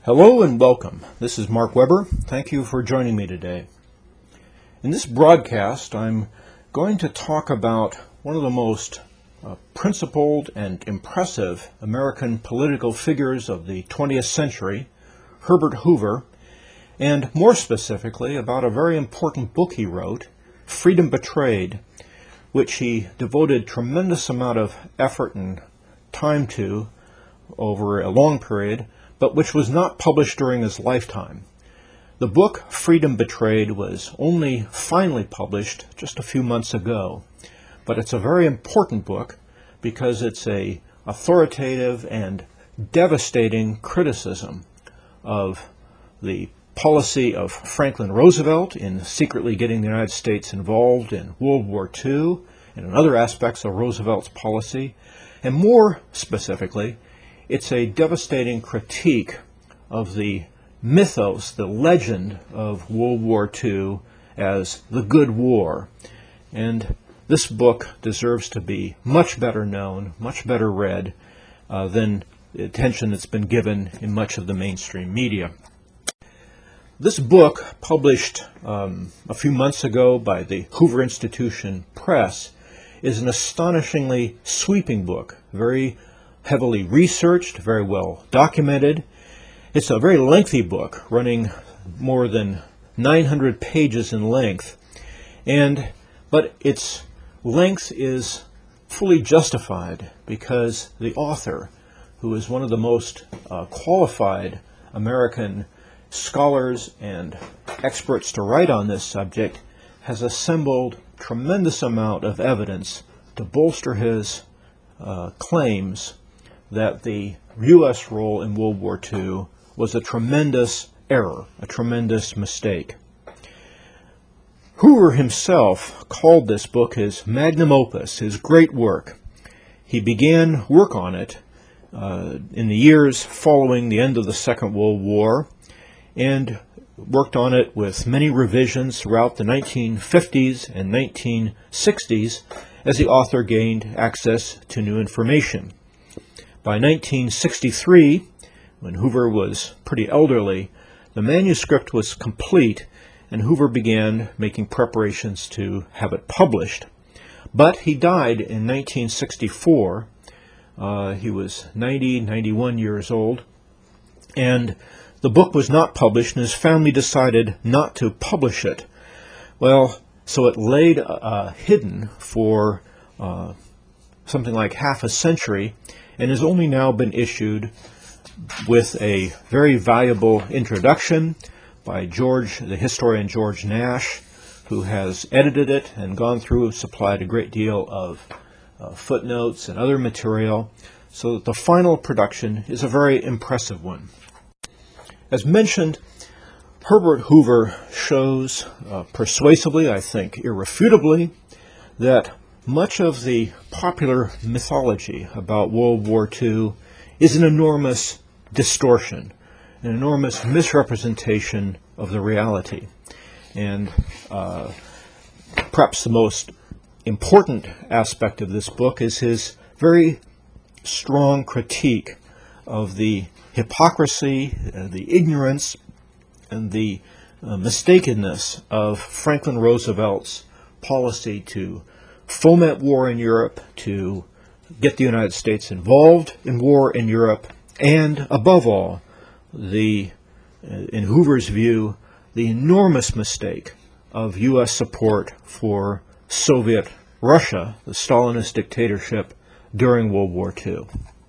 Hello and welcome. This is Mark Weber. Thank you for joining me today. In this broadcast, I'm going to talk about one of the most principled and impressive American political figures of the 20th century, Herbert Hoover, and more specifically about a very important book he wrote, Freedom Betrayed, which he devoted tremendous amount of effort and time to over a long period, but which was not published during his lifetime. The book, Freedom Betrayed, was only finally published just a few months ago, but it's a very important book because it's an authoritative and devastating criticism of the policy of Franklin Roosevelt in secretly getting the United States involved in World War II and in other aspects of Roosevelt's policy, and more specifically, it's a devastating critique of the mythos, the legend of World War II as the good war. And this book deserves to be much better known, much better read than the attention that's been given in much of the mainstream media. This book, published a few months ago by the Hoover Institution Press, is an astonishingly sweeping book, very heavily researched, very well documented. It's a very lengthy book, running more than 900 pages in length, but its length is fully justified because the author, who is one of the most qualified American scholars and experts to write on this subject, has assembled tremendous amount of evidence to bolster his claims that the U.S. role in World War II was a tremendous error, a tremendous mistake. Hoover himself called this book his magnum opus, his great work. He began work on it in the years following the end of the Second World War and worked on it with many revisions throughout the 1950s and 1960s as the author gained access to new information. By 1963, when Hoover was pretty elderly, the manuscript was complete and Hoover began making preparations to have it published. But he died in 1964. He was 91 years old, and the book was not published, and his family decided not to publish it. Well, so it laid hidden for something like half a century, and has only now been issued with a very valuable introduction by the historian George Nash, who has edited it and gone through and supplied a great deal of footnotes and other material, so that the final production is a very impressive one. As mentioned, Herbert Hoover shows persuasively, I think irrefutably, that much of the popular mythology about World War II is an enormous distortion, an enormous misrepresentation of the reality. And perhaps the most important aspect of this book is his very strong critique of the hypocrisy, the ignorance, and the mistakenness of Franklin Roosevelt's policy to foment war in Europe, to get the United States involved in war in Europe, and above all, in Hoover's view, the enormous mistake of U.S. support for Soviet Russia, the Stalinist dictatorship, during World War II.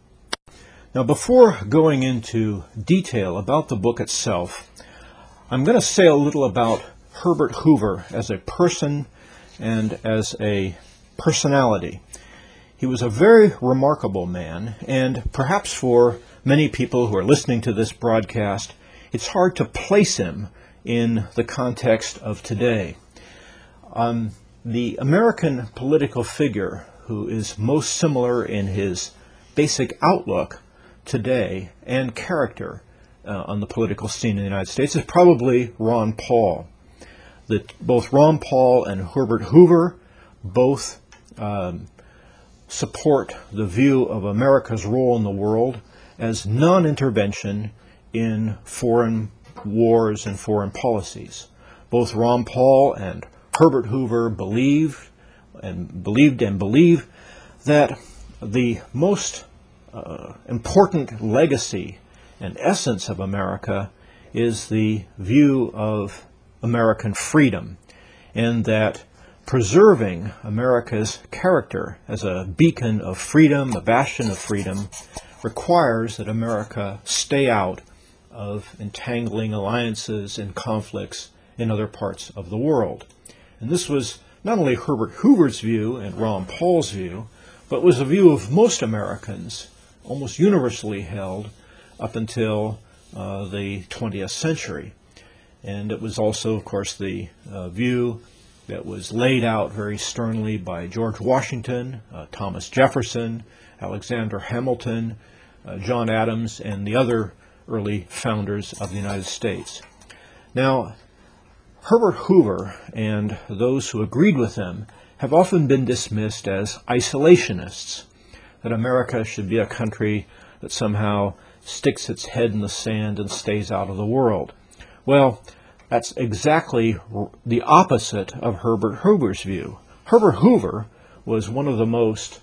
Now, before going into detail about the book itself, I'm going to say a little about Herbert Hoover as a person and as a personality. He was a very remarkable man, and perhaps for many people who are listening to this broadcast, it's hard to place him in the context of today. The American political figure who is most similar in his basic outlook today and character on the political scene in the United States is probably Ron Paul. Both Ron Paul and Herbert Hoover both support the view of America's role in the world as non-intervention in foreign wars and foreign policies. Both Ron Paul and Herbert Hoover believe that the most important legacy and essence of America is the view of American freedom, and that preserving America's character as a beacon of freedom, a bastion of freedom, requires that America stay out of entangling alliances and conflicts in other parts of the world. And this was not only Herbert Hoover's view and Ron Paul's view, but was a view of most Americans, almost universally held up until the 20th century. And it was also, of course, the view that was laid out very sternly by George Washington, Thomas Jefferson, Alexander Hamilton, John Adams, and the other early founders of the United States. Now, Herbert Hoover and those who agreed with him have often been dismissed as isolationists, that America should be a country that somehow sticks its head in the sand and stays out of the world. Well, that's exactly the opposite of Herbert Hoover's view. Herbert Hoover was one of the most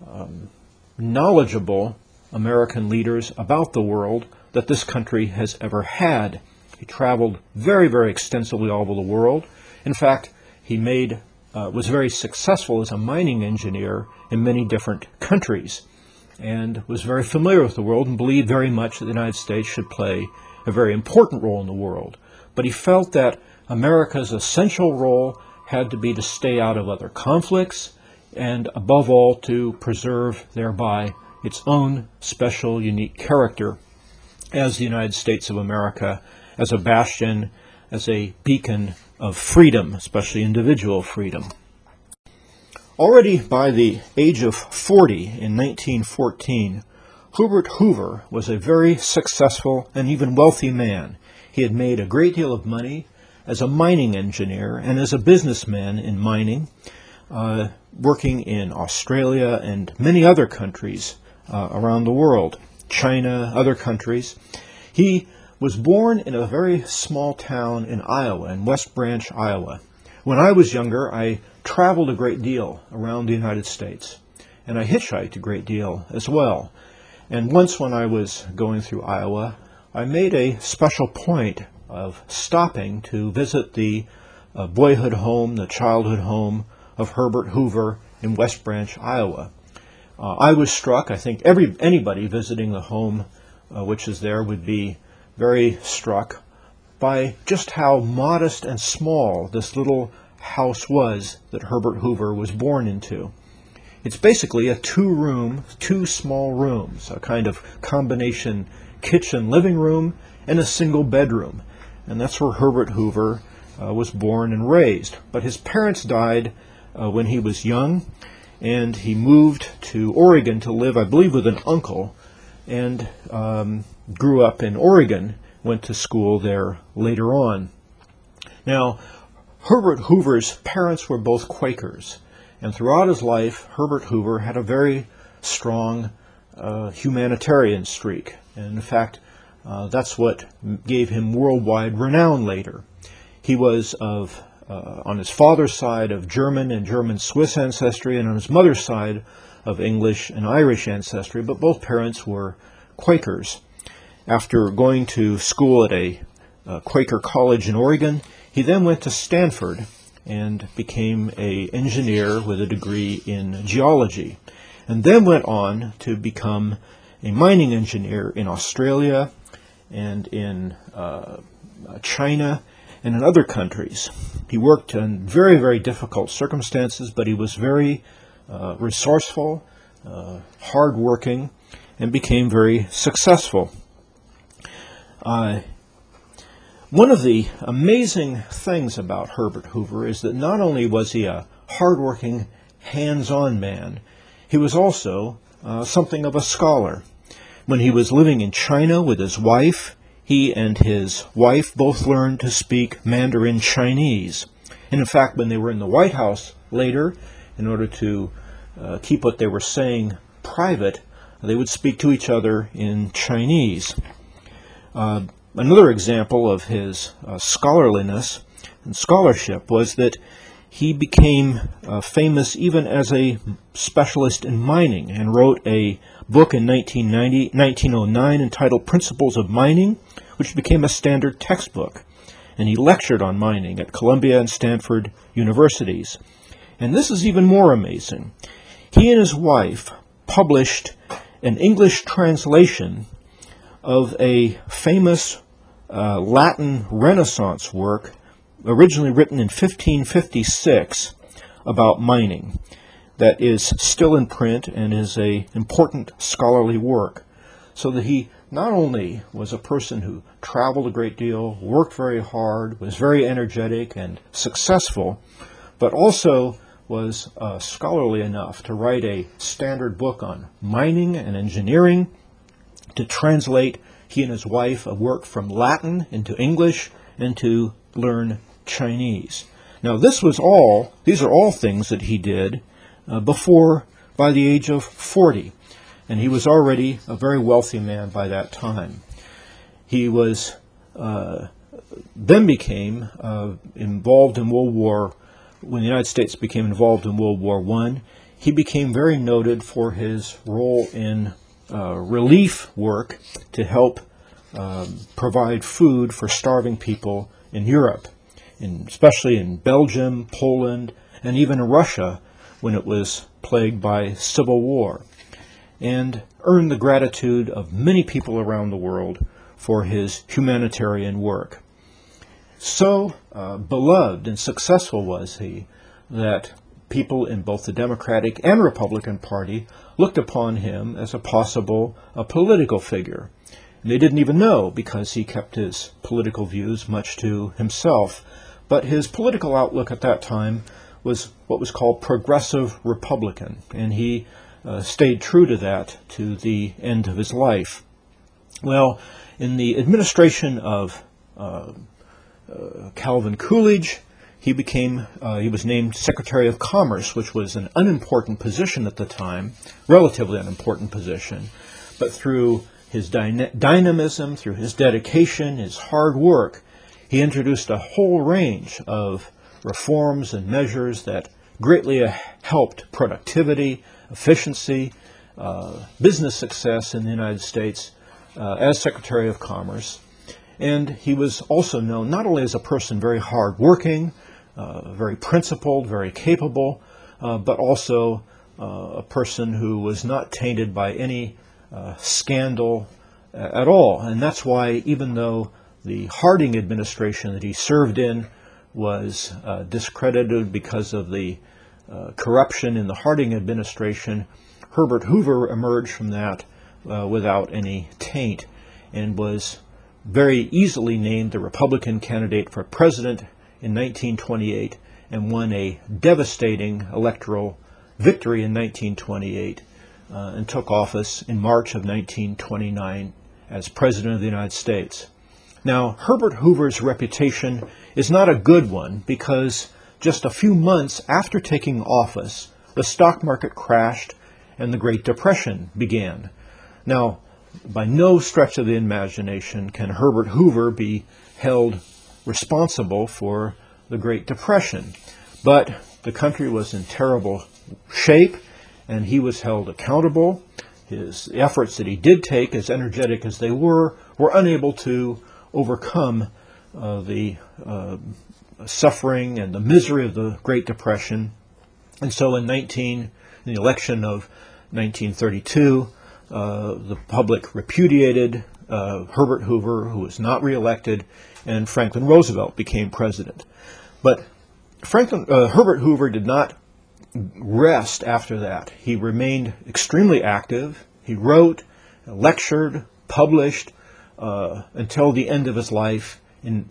knowledgeable American leaders about the world that this country has ever had. He traveled very, very extensively all over the world. In fact, he was very successful as a mining engineer in many different countries, and was very familiar with the world and believed very much that the United States should play a very important role in the world. But he felt that America's essential role had to be to stay out of other conflicts, and above all to preserve thereby its own special, unique character as the United States of America, as a bastion, as a beacon of freedom, especially individual freedom. Already by the age of 40 in 1914, Herbert Hoover was a very successful and even wealthy man. He had made a great deal of money as a mining engineer and as a businessman in mining, working in Australia and many other countries around the world, China, other countries. He was born in a very small town in Iowa, in West Branch, Iowa. When I was younger, I traveled a great deal around the United States, and I hitchhiked a great deal as well. And once when I was going through Iowa, I made a special point of stopping to visit the boyhood home, the childhood home of Herbert Hoover in West Branch, Iowa. I was struck, I think anybody visiting the home which is there would be very struck by just how modest and small this little house was that Herbert Hoover was born into. It's basically a two small rooms, a kind of combination kitchen living room and a single bedroom. And that's where Herbert Hoover was born and raised. But his parents died when he was young, and he moved to Oregon to live, I believe, with an uncle, and grew up in Oregon, went to school there later on. Now, Herbert Hoover's parents were both Quakers, and throughout his life, Herbert Hoover had a very strong humanitarian streak. And in fact, that's what gave him worldwide renown later. He was on his father's side of German and German-Swiss ancestry, and on his mother's side of English and Irish ancestry, but both parents were Quakers. After going to school at a Quaker college in Oregon, he then went to Stanford and became an engineer with a degree in geology, and then went on to become a mining engineer in Australia and in China and in other countries. He worked in very, very difficult circumstances, but he was very resourceful, hardworking, and became very successful. One of the amazing things about Herbert Hoover is that not only was he a hardworking, hands-on man, he was also something of a scholar. When he was living in China with his wife, he and his wife both learned to speak Mandarin Chinese. And in fact, when they were in the White House later, in order to keep what they were saying private, they would speak to each other in Chinese. Another example of his scholarliness and scholarship was that he became famous even as a specialist in mining and wrote a book in 1909 entitled Principles of Mining, which became a standard textbook. And he lectured on mining at Columbia and Stanford universities. And this is even more amazing. He and his wife published an English translation of a famous Latin Renaissance work originally written in 1556 about mining that is still in print and is an important scholarly work. So that he not only was a person who traveled a great deal, worked very hard, was very energetic and successful, but also was scholarly enough to write a standard book on mining and engineering, to translate, he and his wife, a work from Latin into English, and to learn Chinese. Now these are all things that he did by the age of 40. And he was already a very wealthy man by that time. He was then became involved in World War. When the United States became involved in World War I, he became very noted for his role in relief work to help provide food for starving people in Europe, especially in Belgium, Poland, and even Russia when it was plagued by civil war, and earned the gratitude of many people around the world for his humanitarian work. So beloved and successful was he that people in both the Democratic and Republican Party looked upon him as a possible political figure. And they didn't even know, because he kept his political views much to himself. But his political outlook at that time was what was called progressive Republican, and he stayed true to that to the end of his life. Well, in the administration of Calvin Coolidge, he was named Secretary of Commerce, which was an unimportant position at the time, relatively unimportant position. But through his dynamism, through his dedication, his hard work, he introduced a whole range of reforms and measures that greatly helped productivity, efficiency, business success in the United States as Secretary of Commerce. And he was also known not only as a person very hardworking, very principled, very capable, but also a person who was not tainted by any scandal at all. And that's why, even though the Harding administration that he served in was discredited because of the corruption in the Harding administration, Herbert Hoover emerged from that without any taint and was very easily named the Republican candidate for president in 1928 and won a devastating electoral victory in 1928 and took office in March of 1929 as President of the United States. Now, Herbert Hoover's reputation is not a good one because just a few months after taking office, the stock market crashed and the Great Depression began. Now, by no stretch of the imagination can Herbert Hoover be held responsible for the Great Depression, but the country was in terrible shape and he was held accountable. His efforts that he did take, as energetic as they were unable to overcome the suffering and the misery of the Great Depression. And so in the election of 1932, the public repudiated Herbert Hoover, who was not reelected, and Franklin Roosevelt became president. But Herbert Hoover did not rest after that. He remained extremely active. He wrote, lectured, published until the end of his life in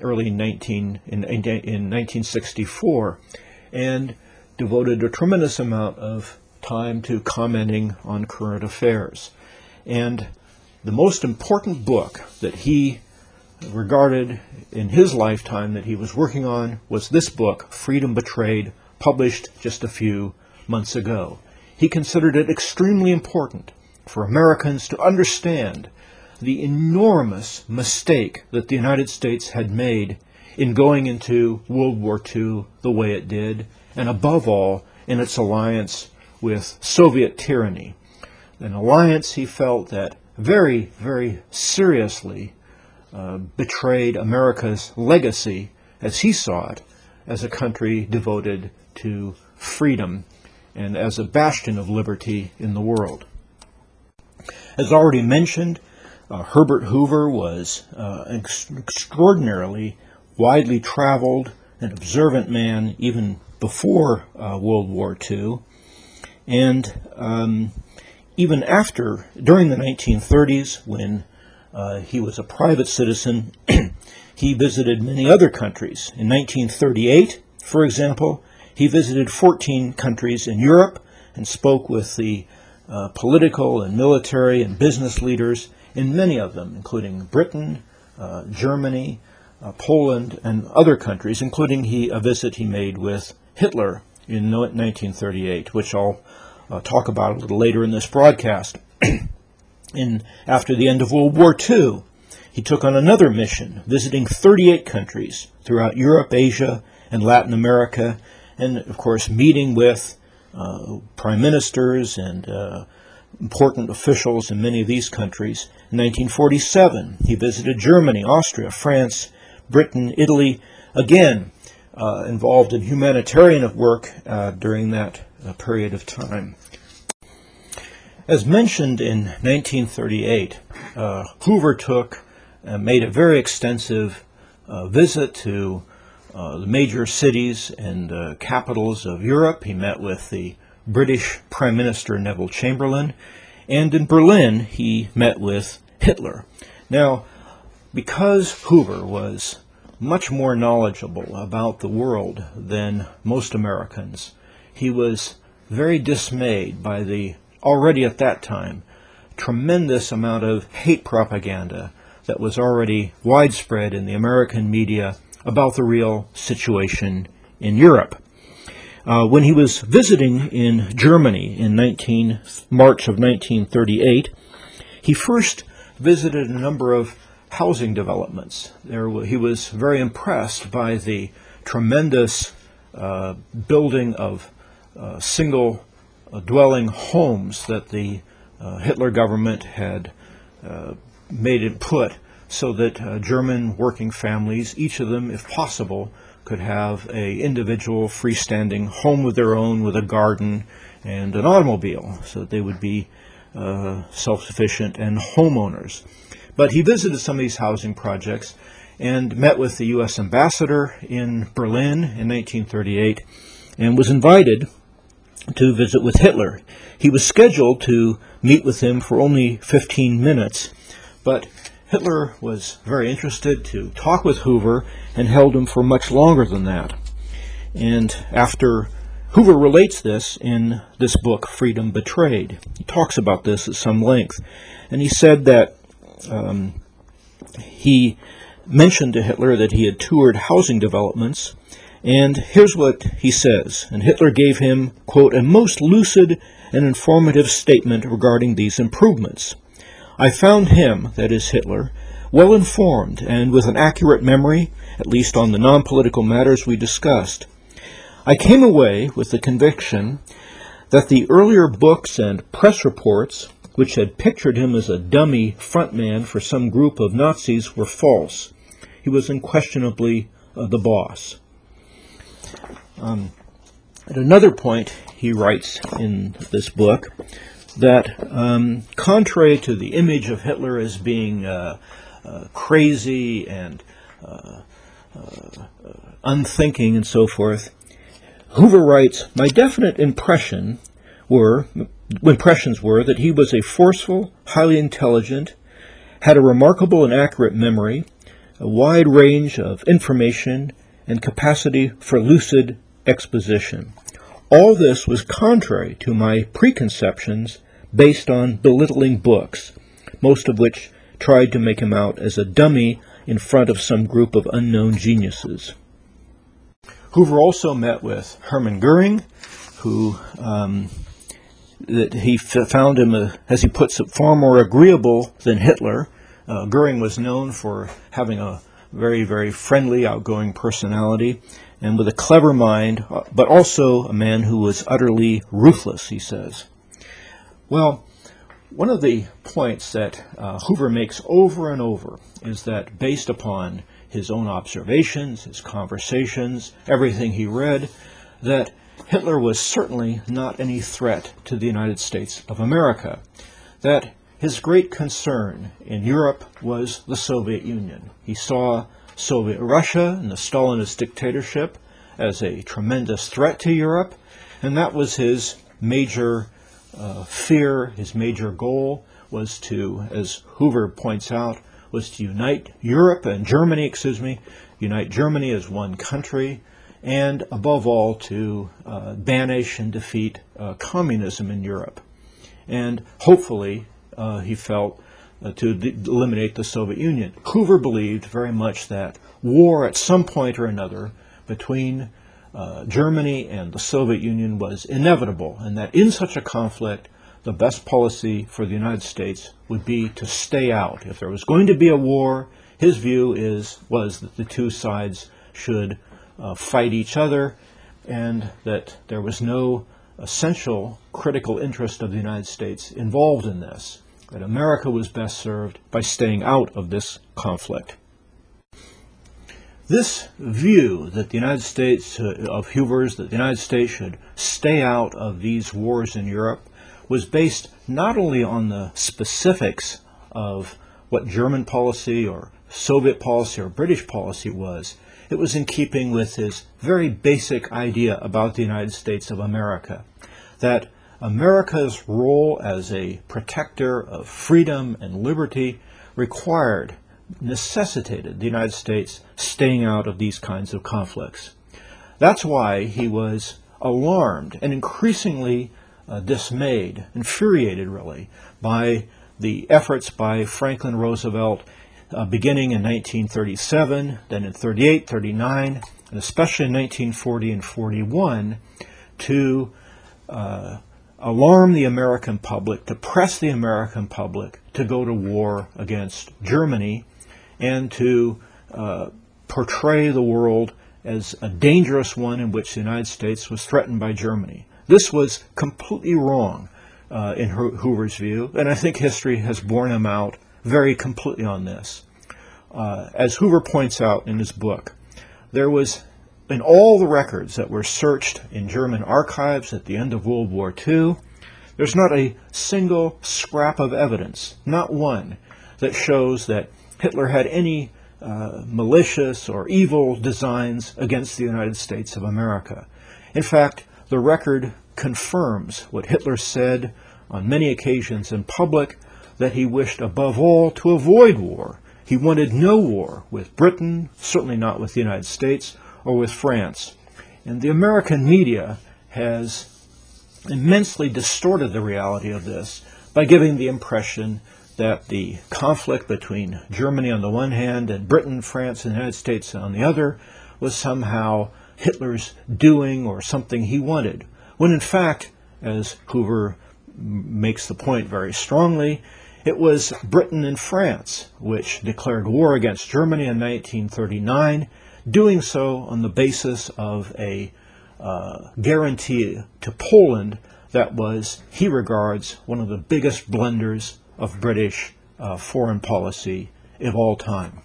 1964, and devoted a tremendous amount of time to commenting on current affairs. And the most important book that he regarded in his lifetime that he was working on was this book, Freedom Betrayed, published just a few months ago. He considered it extremely important for Americans to understand the enormous mistake that the United States had made in going into World War II the way it did, and above all, in its alliance with Soviet tyranny. An alliance he felt that very, very seriously betrayed America's legacy, as he saw it, as a country devoted to freedom and as a bastion of liberty in the world. As already mentioned, Herbert Hoover was an extraordinarily widely traveled and observant man even before World War II, and even after, during the 1930s, when he was a private citizen, he visited many other countries. In 1938, for example, he visited 14 countries in Europe and spoke with the political and military and business leaders in many of them, including Britain, Germany, Poland, and other countries, including a visit he made with Hitler in 1938, which I'll talk about a little later in this broadcast. After the end of World War II, he took on another mission, visiting 38 countries throughout Europe, Asia, and Latin America, and, of course, meeting with prime ministers and important officials in many of these countries. In 1947, he visited Germany, Austria, France, Britain, Italy, again involved in humanitarian work during that period of time. As mentioned in 1938, Hoover made a very extensive visit to the major cities and capitals of Europe. He met with the British Prime Minister Neville Chamberlain, and in Berlin he met with Hitler. Now, because Hoover was much more knowledgeable about the world than most Americans, he was very dismayed by the, already at that time, tremendous amount of hate propaganda that was already widespread in the American media about the real situation in Europe. When he was visiting in Germany in March of 1938, he first visited a number of housing developments. He was very impressed by the tremendous building of single dwelling homes that the Hitler government had made it put so that German working families, each of them, if possible, could have an individual freestanding home of their own with a garden and an automobile, so that they would be self-sufficient and homeowners. But he visited some of these housing projects and met with the U.S. ambassador in Berlin in 1938 and was invited to visit with Hitler. He was scheduled to meet with him for only 15 minutes, but Hitler was very interested to talk with Hoover and held him for much longer than that. And after Hoover relates this in this book, Freedom Betrayed. He talks about this at some length. And he said that he mentioned to Hitler that he had toured housing developments, and here's what he says. And Hitler gave him, quote, a most lucid and informative statement regarding these improvements. I found him, that is Hitler, well informed and with an accurate memory, at least on the non-political matters we discussed. I came away with the conviction that the earlier books and press reports, which had pictured him as a dummy frontman for some group of Nazis, were false. He was unquestionably the boss. At another point, he writes in this book that contrary to the image of Hitler as being crazy and unthinking and so forth, Hoover writes, my definite impressions were that he was a forceful, highly intelligent, had a remarkable and accurate memory, a wide range of information, and capacity for lucid exposition. All this was contrary to my preconceptions based on belittling books, most of which tried to make him out as a dummy in front of some group of unknown geniuses. Hoover also met with Hermann Goering, who that he found him, as he puts it, far more agreeable than Hitler, Goering was known for having a very, very friendly, outgoing personality and with a clever mind, but also a man who was utterly ruthless, he says. Well, one of the points that Hoover makes over and over is that based upon his own observations, his conversations, everything he read, that Hitler was certainly not any threat to the United States of America, that his great concern in Europe was the Soviet Union. He saw Soviet Russia and the Stalinist dictatorship as a tremendous threat to Europe, and that was his major fear, his major goal was to, as Hoover points out, was to unite unite Germany as one country, and above all to banish and defeat communism in Europe. And hopefully, he felt, to eliminate the Soviet Union. Hoover believed very much that war at some point or another between Germany and the Soviet Union was inevitable, and that in such a conflict, the best policy for the United States would be to stay out. If there was going to be a war, his view was that the two sides should fight each other, and that there was no essential critical interest of the United States involved in this, that America was best served by staying out of this conflict. This view that the United States, of Hoover's, that the United States should stay out of these wars in Europe, was based not only on the specifics of what German policy or Soviet policy or British policy was, it was in keeping with his very basic idea about the United States of America, that America's role as a protector of freedom and liberty necessitated the United States staying out of these kinds of conflicts. That's why he was alarmed and increasingly dismayed, infuriated really, by the efforts by Franklin Roosevelt beginning in 1937, then in 38, 39, and especially in 1940 and 41, to alarm the American public, to press the American public to go to war against Germany, and to portray the world as a dangerous one in which the United States was threatened by Germany. This was completely wrong in Hoover's view, and I think history has borne him out very completely on this. As Hoover points out in his book, there was, in all the records that were searched in German archives at the end of World War II, there's not a single scrap of evidence, not one, that shows that Hitler had any malicious or evil designs against the United States of America. In fact, the record confirms what Hitler said on many occasions in public, that he wished above all to avoid war. He wanted no war with Britain, certainly not with the United States, or with France. And the American media has immensely distorted the reality of this by giving the impression that the conflict between Germany on the one hand and Britain, France, and the United States on the other was somehow Hitler's doing or something he wanted, when in fact, as Hoover makes the point very strongly, it was Britain and France which declared war against Germany in 1939, doing so on the basis of a guarantee to Poland that was, he regards, one of the biggest blunders of British foreign policy of all time.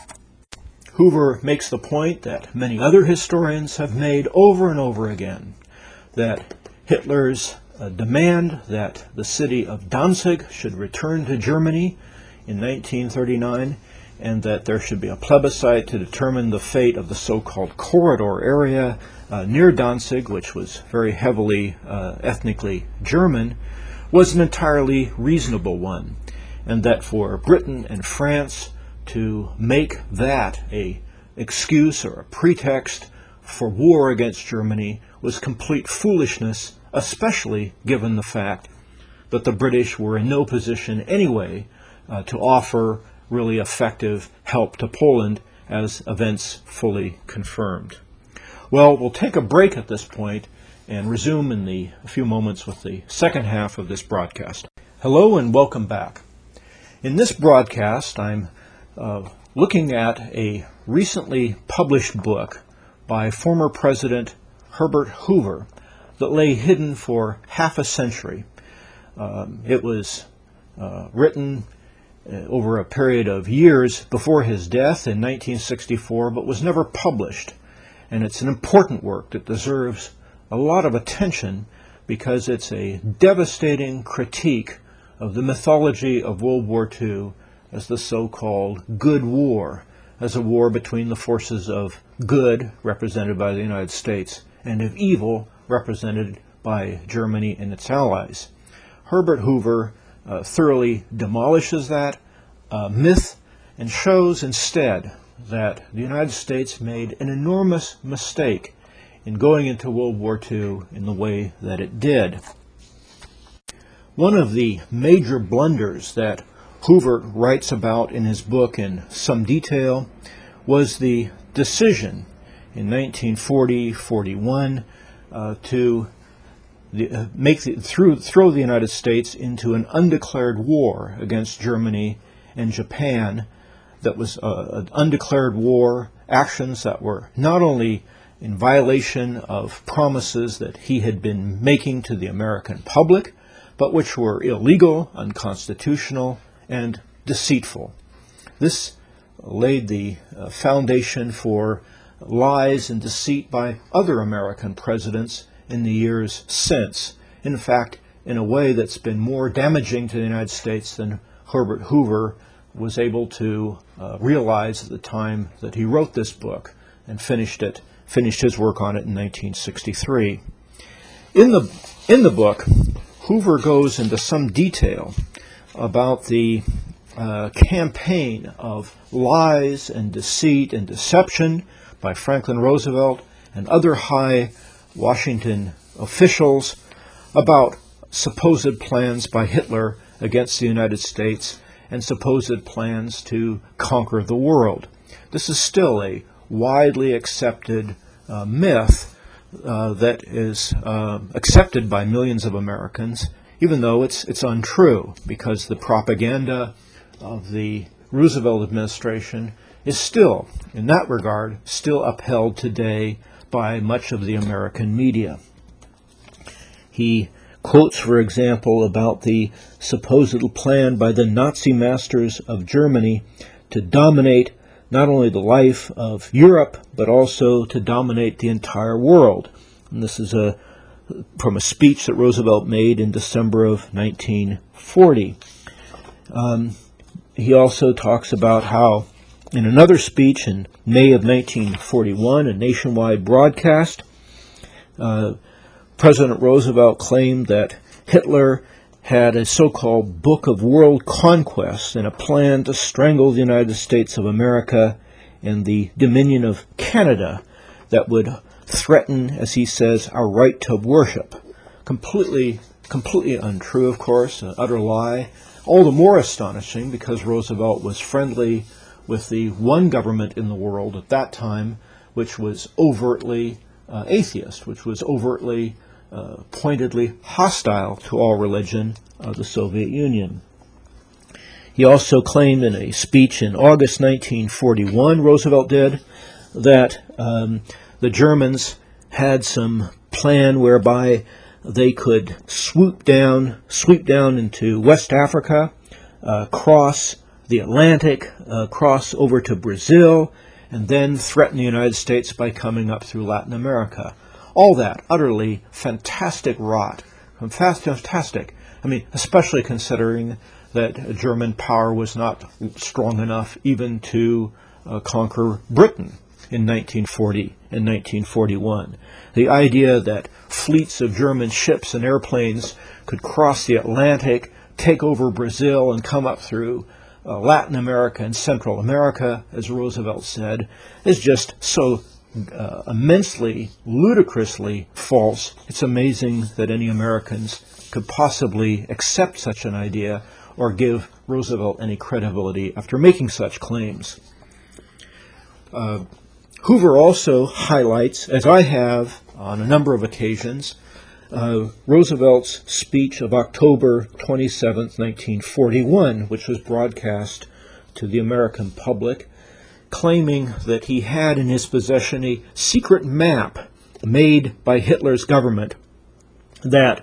Hoover makes the point that many other historians have made over and over again, that Hitler's demand that the city of Danzig should return to Germany in 1939, and that there should be a plebiscite to determine the fate of the so-called corridor area near Danzig, which was very heavily ethnically German, was an entirely reasonable one, and that for Britain and France to make that an excuse or a pretext for war against Germany was complete foolishness, especially given the fact that the British were in no position anyway to offer really effective help to Poland, as events fully confirmed. Well, we'll take a break at this point and resume in a few moments with the second half of this broadcast. Hello and welcome back. In this broadcast, I'm looking at a recently published book by former President Herbert Hoover that lay hidden for half a century. It was written over a period of years before his death in 1964, but was never published. And it's an important work that deserves a lot of attention because it's a devastating critique of the mythology of World War II as the so-called good war, as a war between the forces of good, represented by the United States, and of evil, represented by Germany and its allies. Herbert Hoover thoroughly demolishes that myth and shows instead that the United States made an enormous mistake in going into World War II in the way that it did. One of the major blunders that Hoover writes about in his book in some detail was the decision in 1940-41 to throw the United States into an undeclared war against Germany and Japan. That was an undeclared war, actions that were not only in violation of promises that he had been making to the American public, but which were illegal, unconstitutional, and deceitful. This laid the foundation for lies and deceit by other American presidents in the years since. In fact, in a way that's been more damaging to the United States than Herbert Hoover was able to realize at the time that he wrote this book and finished his work on it in 1963. In the book, Hoover goes into some detail about the campaign of lies and deceit and deception by Franklin Roosevelt and other high Washington officials about supposed plans by Hitler against the United States and supposed plans to conquer the world. This is still a widely accepted myth that is accepted by millions of Americans, even though it's untrue, because the propaganda of the Roosevelt administration is still, in that regard, still upheld today by much of the American media. He quotes, for example, about the supposed plan by the Nazi masters of Germany to dominate not only the life of Europe, but also to dominate the entire world. And this is from a speech that Roosevelt made in December of 1940. He also talks about how, in another speech in May of 1941, a nationwide broadcast, President Roosevelt claimed that Hitler had a so-called Book of World Conquests and a plan to strangle the United States of America and the Dominion of Canada that would threaten, as he says, our right to worship. Completely untrue, of course, an utter lie. All the more astonishing because Roosevelt was friendly with the one government in the world at that time which was overtly atheist, which was overtly, pointedly hostile to all religion, the Soviet Union. He also claimed in a speech in August 1941, Roosevelt did, that the Germans had some plan whereby they could sweep down into West Africa, cross the Atlantic, cross over to Brazil, and then threaten the United States by coming up through Latin America. All that utterly fantastic rot. Fantastic. I mean, especially considering that German power was not strong enough even to conquer Britain in 1940 and 1941. The idea that fleets of German ships and airplanes could cross the Atlantic, take over Brazil, and come up through Latin America and Central America, as Roosevelt said, is just so immensely, ludicrously false. It's amazing that any Americans could possibly accept such an idea or give Roosevelt any credibility after making such claims. Hoover also highlights, as I have on a number of occasions, Roosevelt's speech of October 27th, 1941, which was broadcast to the American public, claiming that he had in his possession a secret map made by Hitler's government that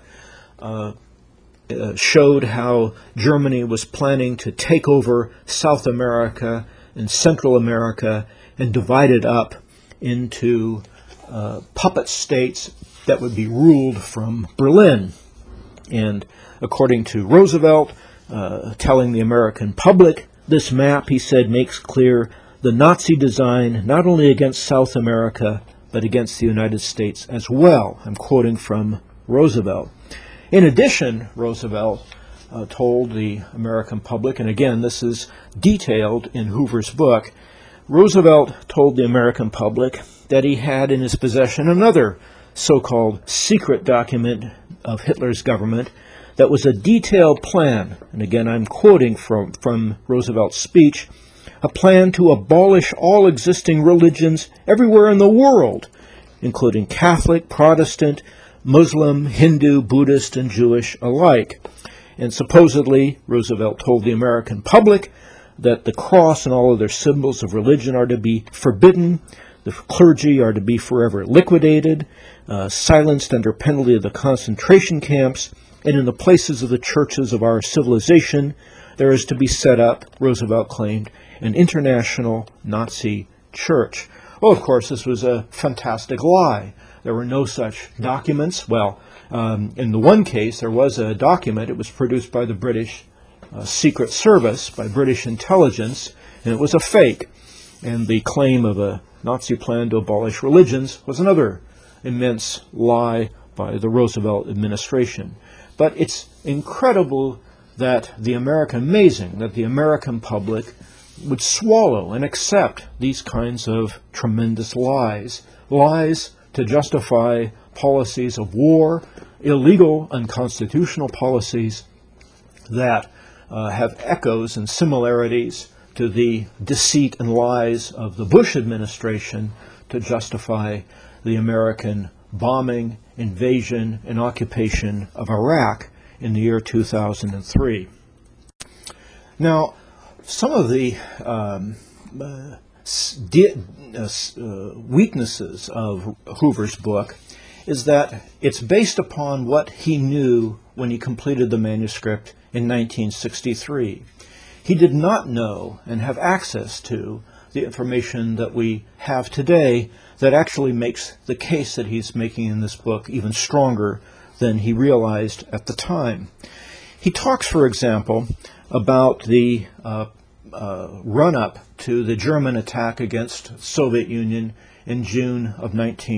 showed how Germany was planning to take over South America and Central America and divide it up into puppet states that would be ruled from Berlin. And according to Roosevelt, telling the American public, this map, he said, makes clear the Nazi design not only against South America, but against the United States as well. I'm quoting from Roosevelt. In addition, Roosevelt told the American public, and again, this is detailed in Hoover's book, Roosevelt told the American public that he had in his possession another so-called secret document of Hitler's government that was a detailed plan, and again I'm quoting from Roosevelt's speech, a plan to abolish all existing religions everywhere in the world, including Catholic, Protestant, Muslim, Hindu, Buddhist, and Jewish alike. And supposedly, Roosevelt told the American public that the cross and all other symbols of religion are to be forbidden, the clergy are to be forever liquidated, silenced under penalty of the concentration camps, and in the places of the churches of our civilization, there is to be set up, Roosevelt claimed, an international Nazi church. Well, of course, this was a fantastic lie. There were no such documents. Well, in the one case, there was a document. It was produced by the British Secret Service, by British intelligence, and it was a fake. And the claim of a Nazi plan to abolish religions was another immense lie by the Roosevelt administration. But it's incredible that amazing that the American public would swallow and accept these kinds of tremendous lies to justify policies of war, illegal, unconstitutional policies that have echoes and similarities to the deceit and lies of the Bush administration to justify the American bombing, invasion, and occupation of Iraq in the year 2003. Now, some of the weaknesses of Hoover's book is that it's based upon what he knew when he completed the manuscript in 1963. He did not know and have access to the information that we have today that actually makes the case that he's making in this book even stronger than he realized at the time. He talks, for example, about the run-up to the German attack against the Soviet Union in June of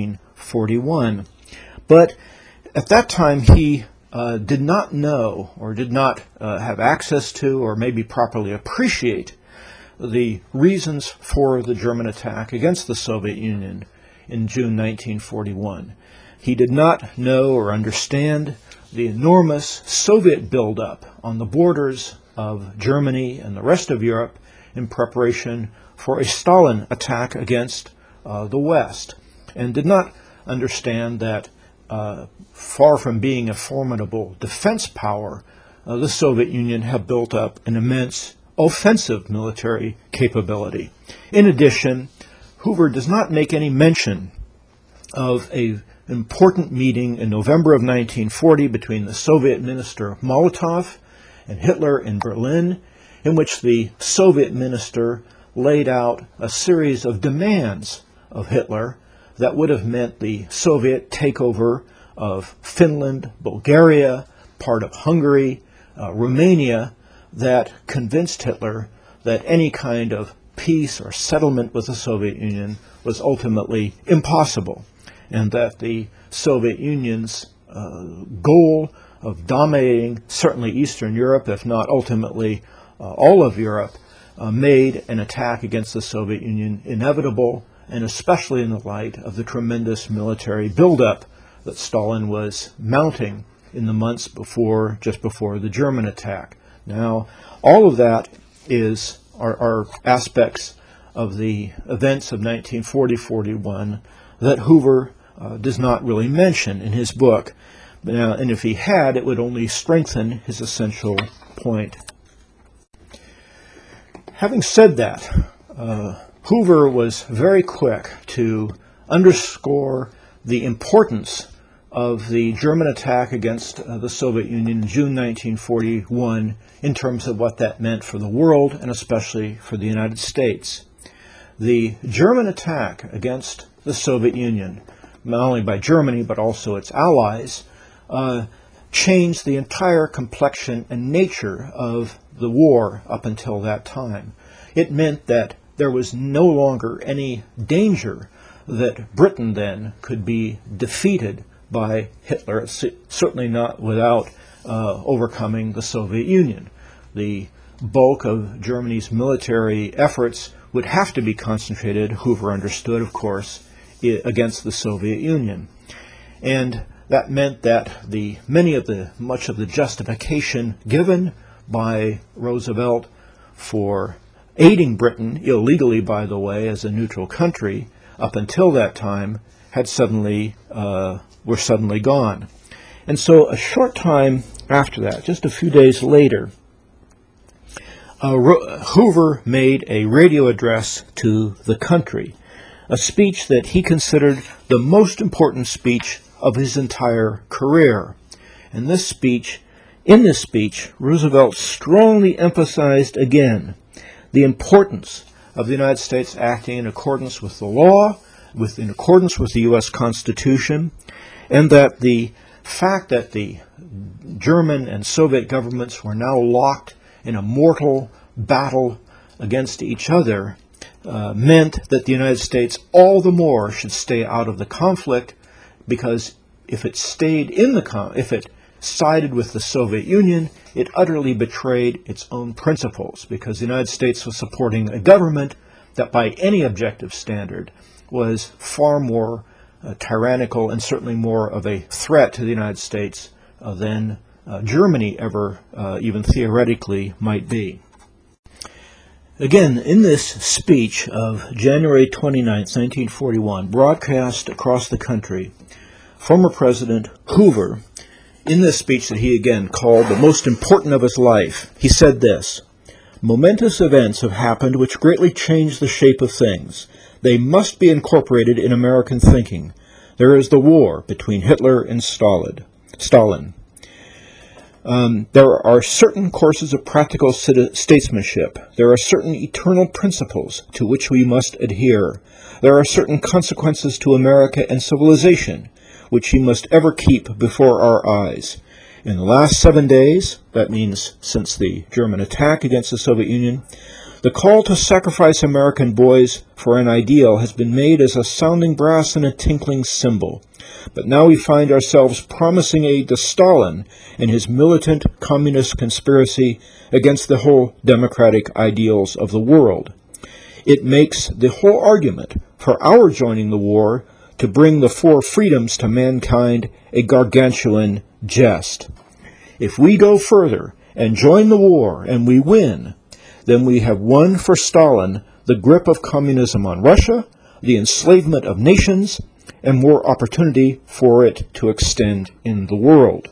1941. But at that time, he did not know or did not have access to or maybe properly appreciate the reasons for the German attack against the Soviet Union in June 1941. He did not know or understand the enormous Soviet buildup on the borders of Germany and the rest of Europe in preparation for a Stalin attack against the West, and did not understand that far from being a formidable defense power, the Soviet Union had built up an immense offensive military capability. In addition, Hoover does not make any mention of an important meeting in November of 1940 between the Soviet minister Molotov and Hitler in Berlin, in which the Soviet minister laid out a series of demands of Hitler that would have meant the Soviet takeover of Finland, Bulgaria, part of Hungary, Romania, that convinced Hitler that any kind of peace or settlement with the Soviet Union was ultimately impossible, and that the Soviet Union's goal of dominating certainly Eastern Europe, if not ultimately all of Europe, made an attack against the Soviet Union inevitable, and especially in the light of the tremendous military buildup that Stalin was mounting in the months before, just before the German attack. Now, all of that are aspects of the events of 1940-41 that Hoover does not really mention in his book. Now, and if he had, it would only strengthen his essential point. Having said that, Hoover was very quick to underscore the importance of the German attack against the Soviet Union in June 1941 in terms of what that meant for the world and especially for the United States. The German attack against the Soviet Union, not only by Germany but also its allies, changed the entire complexion and nature of the war up until that time. It meant that there was no longer any danger that Britain then could be defeated by Hitler, certainly not without overcoming the Soviet Union. The bulk of Germany's military efforts would have to be concentrated, Hoover understood, of course, against the Soviet Union. And that meant that much of the justification given by Roosevelt for aiding Britain, illegally by the way, as a neutral country, up until that time, were suddenly gone. And so a short time after that, just a few days later, Hoover made a radio address to the country, a speech that he considered the most important speech of his entire career. And in this speech, Roosevelt strongly emphasized again the importance of the United States acting in accordance with the law, in accordance with the U.S. Constitution, and that the fact that the German and Soviet governments were now locked in a mortal battle against each other meant that the United States all the more should stay out of the conflict, because if it sided with the Soviet Union, it utterly betrayed its own principles, because the United States was supporting a government that by any objective standard was far more tyrannical and certainly more of a threat to the United States than Germany ever even theoretically might be. Again, in this speech of January 29, 1941, broadcast across the country, former President Hoover, in this speech that he again called the most important of his life, he said this: "Momentous events have happened which greatly changed the shape of things. They must be incorporated in American thinking. There is the war between Hitler and Stalin. There are certain courses of practical statesmanship. There are certain eternal principles to which we must adhere. There are certain consequences to America and civilization which we must ever keep before our eyes. In the last 7 days, that means since the German attack against the Soviet Union, the call to sacrifice American boys for an ideal has been made as a sounding brass and a tinkling cymbal. But now we find ourselves promising aid to Stalin and his militant communist conspiracy against the whole democratic ideals of the world. It makes the whole argument for our joining the war to bring the four freedoms to mankind a gargantuan jest. If we go further and join the war and we win, then we have won for Stalin the grip of communism on Russia, the enslavement of nations, and more opportunity for it to extend in the world."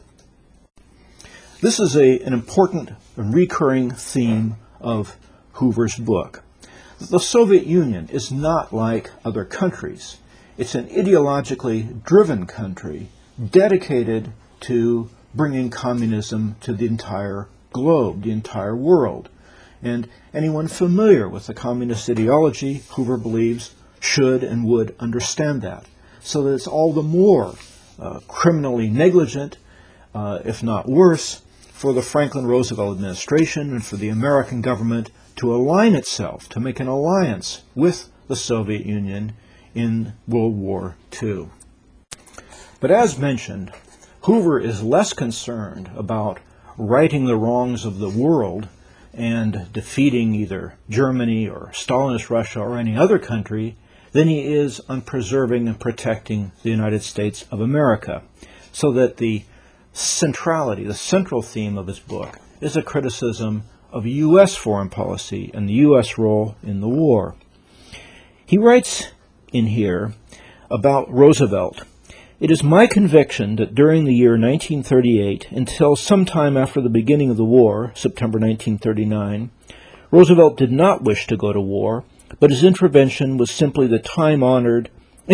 This is an important and recurring theme of Hoover's book. The Soviet Union is not like other countries. It's an ideologically driven country dedicated to bringing communism to the entire globe, the entire world. And anyone familiar with the communist ideology, Hoover believes, should and would understand that. So that it's all the more criminally negligent, if not worse, for the Franklin Roosevelt administration and for the American government to align itself, to make an alliance with the Soviet Union in World War II. But as mentioned, Hoover is less concerned about righting the wrongs of the world and defeating either Germany or Stalinist Russia or any other country than he is on preserving and protecting the United States of America, so that the centrality, the central theme of his book, is a criticism of U.S. foreign policy and the U.S. role in the war. He writes in here about Roosevelt, It is my conviction that during the year 1938 until sometime after the beginning of the war, September 1939, Roosevelt did not wish to go to war, but his interventionism was simply the time-honored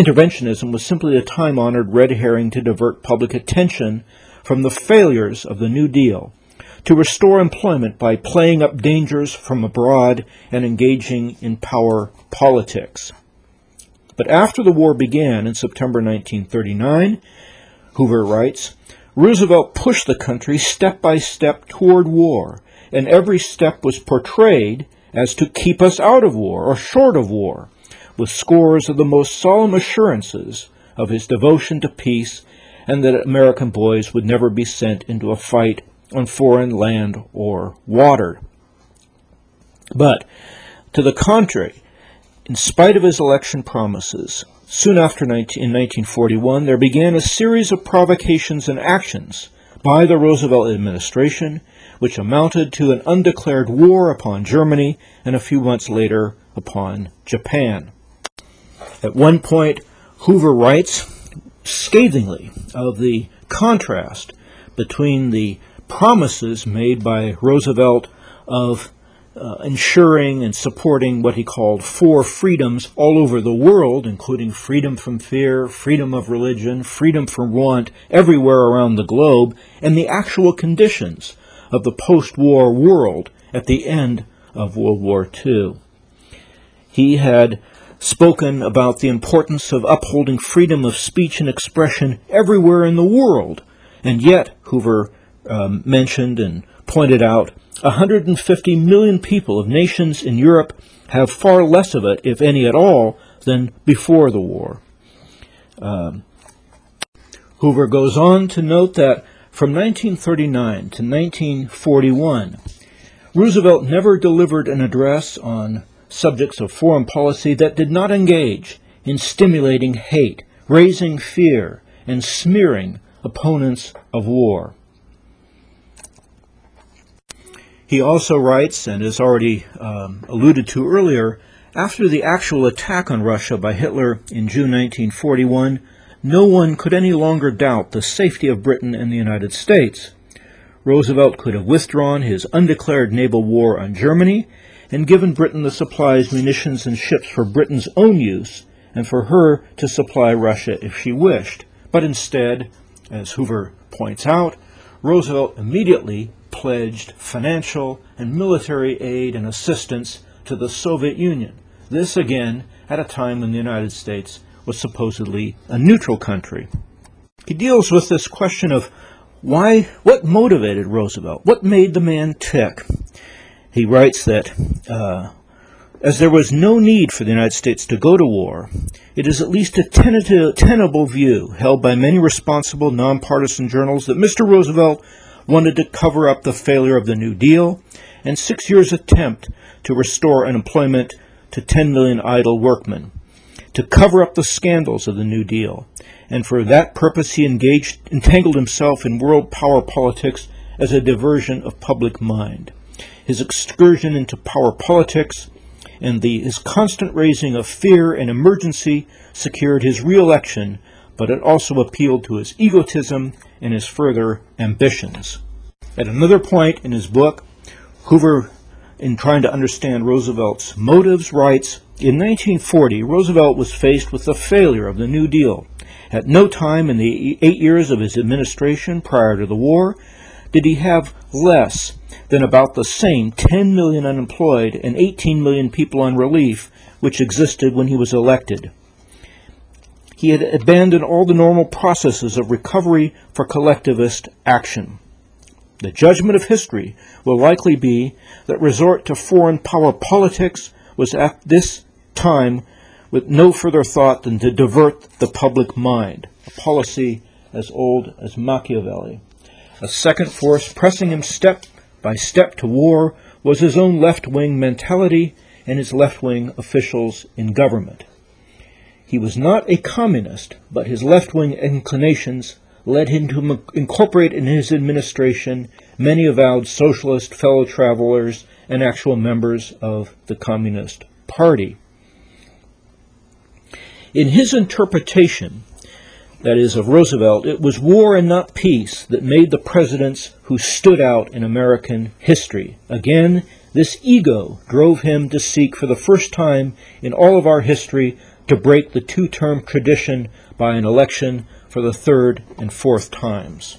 red herring to divert public attention from the failures of the New Deal, to restore employment by playing up dangers from abroad and engaging in power politics. But after the war began in September 1939, Hoover writes, Roosevelt pushed the country step by step toward war, and every step was portrayed as to keep us out of war or short of war, with scores of the most solemn assurances of his devotion to peace and that American boys would never be sent into a fight on foreign land or water. But, to the contrary, in spite of his election promises, soon after in 1941, there began a series of provocations and actions by the Roosevelt administration, which amounted to an undeclared war upon Germany and a few months later upon Japan. At one point, Hoover writes scathingly of the contrast between the promises made by Roosevelt of ensuring and supporting what he called 4 freedoms all over the world, including freedom from fear, freedom of religion, freedom from want everywhere around the globe, and the actual conditions of the post-war world at the end of World War II. He had spoken about the importance of upholding freedom of speech and expression everywhere in the world, and yet, Hoover mentioned and pointed out, 150 million people of nations in Europe have far less of it, if any at all, than before the war. Hoover goes on to note that from 1939 to 1941, Roosevelt never delivered an address on subjects of foreign policy that did not engage in stimulating hate, raising fear, and smearing opponents of war. He also writes, and is already alluded to earlier, after the actual attack on Russia by Hitler in June 1941, no one could any longer doubt the safety of Britain and the United States. Roosevelt could have withdrawn his undeclared naval war on Germany and given Britain the supplies, munitions, and ships for Britain's own use and for her to supply Russia if she wished. But instead, as Hoover points out, Roosevelt immediately pledged financial and military aid and assistance to the Soviet Union. This, again, at a time when the United States was supposedly a neutral country. He deals with this question of what motivated Roosevelt? What made the man tick? He writes that as there was no need for the United States to go to war, it is at least a tenable view held by many responsible nonpartisan journals that Mr. Roosevelt wanted to cover up the failure of the New Deal and 6 years' attempt to restore unemployment to 10 million idle workmen, to cover up the scandals of the New Deal, and for that purpose he entangled himself in world power politics as a diversion of public mind. His excursion into power politics and his constant raising of fear and emergency secured his re-election, but it also appealed to his egotism and his further ambitions. At another point in his book, Hoover, in trying to understand Roosevelt's motives, writes, in 1940, Roosevelt was faced with the failure of the New Deal. At no time in the 8 years of his administration prior to the war did he have less than about the same 10 million unemployed and 18 million people on relief which existed when he was elected. He had abandoned all the normal processes of recovery for collectivist action. The judgment of history will likely be that resort to foreign power politics was at this time with no further thought than to divert the public mind, a policy as old as Machiavelli. A second force pressing him step by step to war was his own left-wing mentality and his left-wing officials in government. He was not a communist, but his left-wing inclinations led him to incorporate in his administration many avowed socialist fellow travelers and actual members of the Communist Party. In his interpretation, that is, of Roosevelt, it was war and not peace that made the presidents who stood out in American history. Again, this ego drove him to seek for the first time in all of our history to break the two-term tradition by an election for the third and fourth times.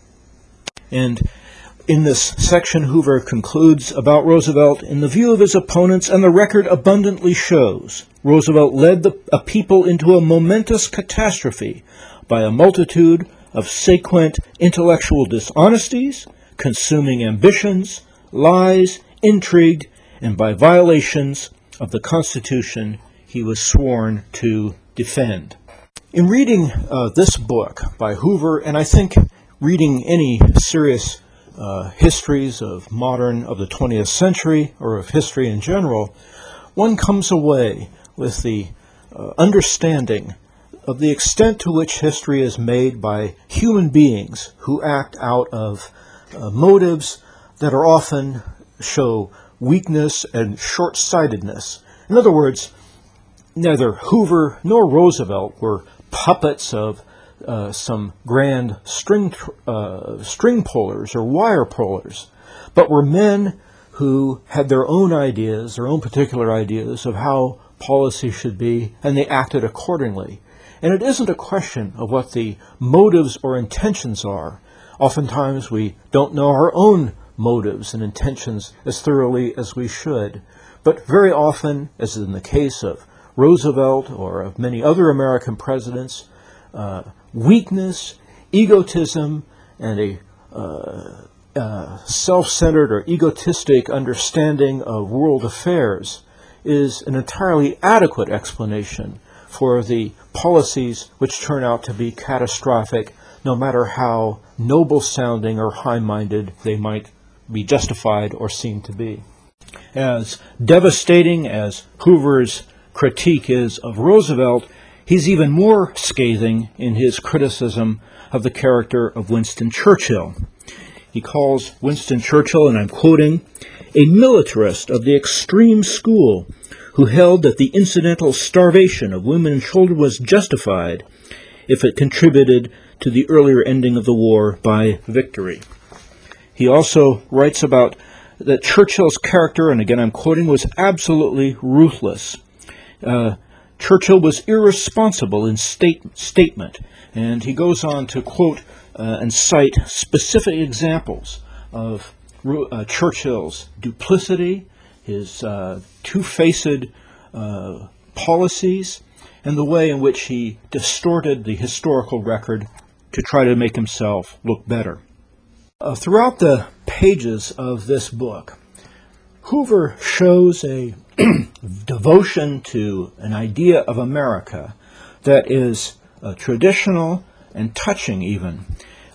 And in this section, Hoover concludes about Roosevelt, in the view of his opponents, and the record abundantly shows, Roosevelt led a people into a momentous catastrophe by a multitude of sequent intellectual dishonesties, consuming ambitions, lies, intrigue, and by violations of the Constitution he was sworn to defend. In reading this book by Hoover, and I think reading any serious histories of the 20th century, or of history in general, one comes away with the understanding of the extent to which history is made by human beings who act out of motives that are often show weakness and short-sightedness. In other words, neither Hoover nor Roosevelt were puppets of some grand string pullers or wire pullers, but were men who had their own ideas, their own particular ideas of how policy should be, and they acted accordingly. And it isn't a question of what the motives or intentions are. Oftentimes we don't know our own motives and intentions as thoroughly as we should. But very often, as in the case of Roosevelt or of many other American presidents, weakness, egotism, and a self-centered or egotistic understanding of world affairs is an entirely adequate explanation for the policies which turn out to be catastrophic, no matter how noble-sounding or high-minded they might be justified or seem to be. As devastating as Hoover's critique is of Roosevelt, he's even more scathing in his criticism of the character of Winston Churchill. He calls Winston Churchill, and I'm quoting, a militarist of the extreme school who held that the incidental starvation of women and children was justified if it contributed to the earlier ending of the war by victory. He also writes about that Churchill's character, and again I'm quoting, was absolutely ruthless. Churchill was irresponsible in statement, and he goes on to quote and cite specific examples of Churchill's duplicity, his two-faced policies, and the way in which he distorted the historical record to try to make himself look better. Throughout the pages of this book, Hoover shows a devotion to an idea of America that is traditional and touching even.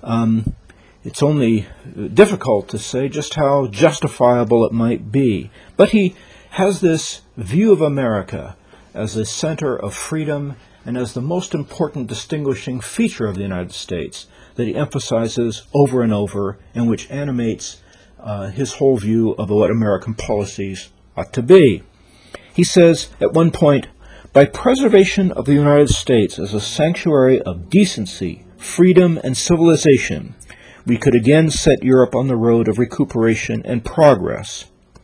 It's only difficult to say just how justifiable it might be. But he has this view of America as a center of freedom and as the most important distinguishing feature of the United States that he emphasizes over and over, and which animates his whole view of what American policies ought to be. He says at one point, by preservation of the United States as a sanctuary of decency, freedom, and civilization, we could again set Europe on the road of recuperation and progress.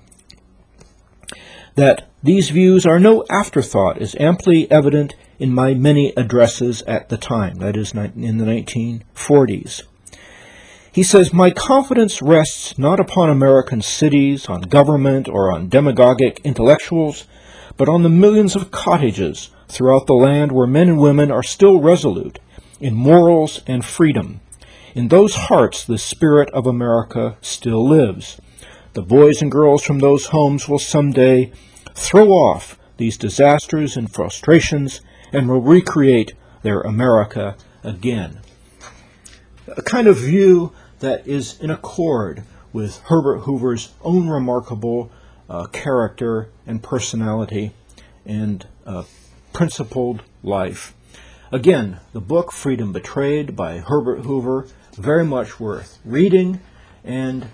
That these views are no afterthought is amply evident in my many addresses at the time, that is, in the 1940s. He says, my confidence rests not upon American cities, on government, or on demagogic intellectuals, but on the millions of cottages throughout the land where men and women are still resolute in morals and freedom. In those hearts the spirit of America still lives. The boys and girls from those homes will someday throw off these disasters and frustrations and will recreate their America again. A kind of view that is in accord with Herbert Hoover's own remarkable character and personality and principled life. Again, the book Freedom Betrayed by Herbert Hoover, very much worth reading and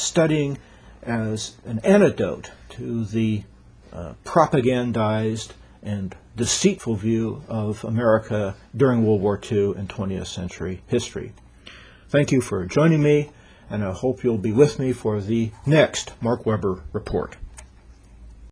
studying as an antidote to the propagandized and deceitful view of America during World War II and 20th century history. Thank you for joining me, and I hope you'll be with me for the next Mark Weber Report.